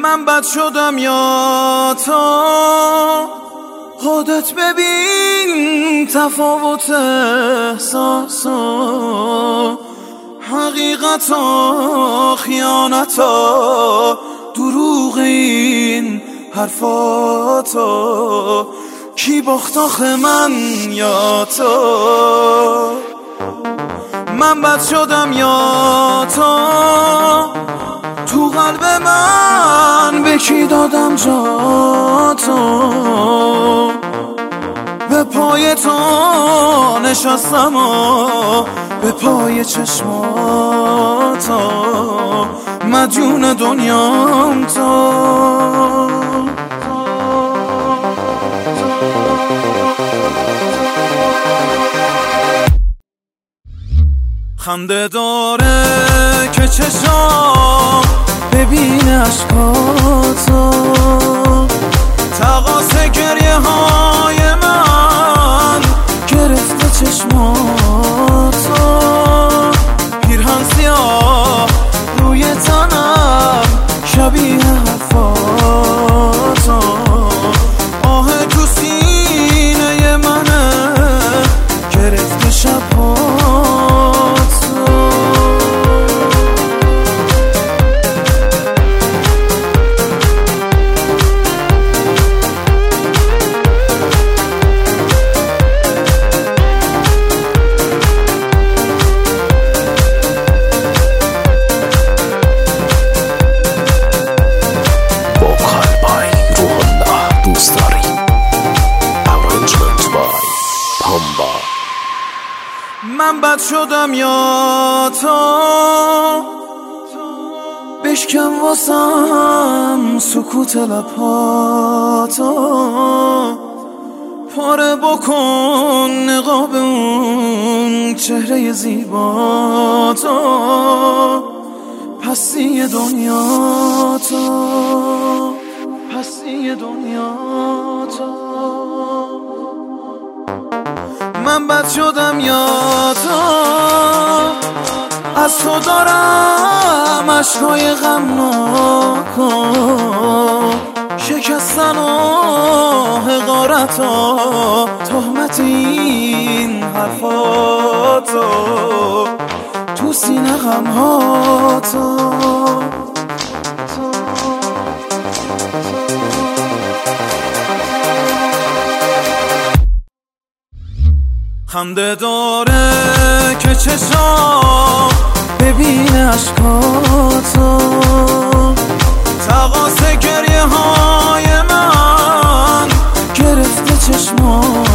من بد شدم یا تو خودت ببین تفاوت احساسا، حقیقتا خیانتا، دروغ این حرفاتا. کی باخت آخه من یا تو؟ من بد شدم یا تو قلب من به کی دادم جا تو؟ به پای تو نشستم و به پای چشماتا، مدیون دنیام تو. خنده داره که چشام ببین عشقاتو، تقاس گریه های من گرفته چشماتو. پیرهن سیاه روی تنم شبیه حرفاتو، آه تو سینه منه گرفته شباتو. من بد شدم یا تو بشکن واسم سکوت لباتو، پاره بکن نقاب اون چهره زیباتو، پسی دنیاتو، پسی دنیاتو. من بد شدم یا تو از تو دارم عشقای غمناکو، شکستن و حقارتا، تهمت این حرفاتو، تو سینه غمهاتو. خنده داره که چشام ببین عشقاتو، تقاس گریه های من گرفته چشماتو.